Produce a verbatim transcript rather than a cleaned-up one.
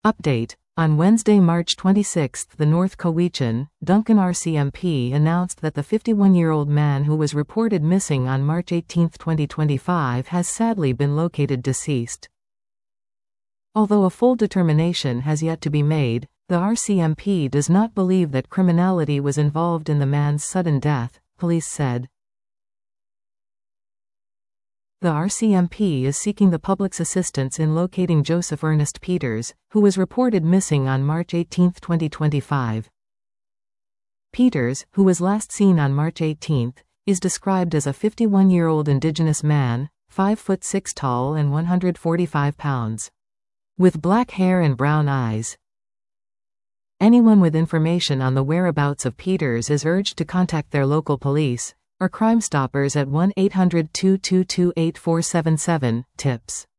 Update. On Wednesday, March twenty-sixth, the North Cowichan, Duncan R C M P announced that the fifty-one-year-old man who was reported missing on March eighteenth twenty twenty-five has sadly been located deceased. Although a full determination has yet to be made, the R C M P does not believe that criminality was involved in the man's sudden death, police said. The R C M P is seeking the public's assistance in locating Joseph Ernest Peters, who was reported missing on March eighteenth twenty twenty-five. Peters, who was last seen on March eighteenth, is described as a fifty-one-year-old Indigenous man, five foot six tall and one hundred forty-five pounds. With black hair and brown eyes. Anyone with information on the whereabouts of Peters is urged to contact their local police or Crime Stoppers at one eight hundred, two two two, eight four seven seven, tips.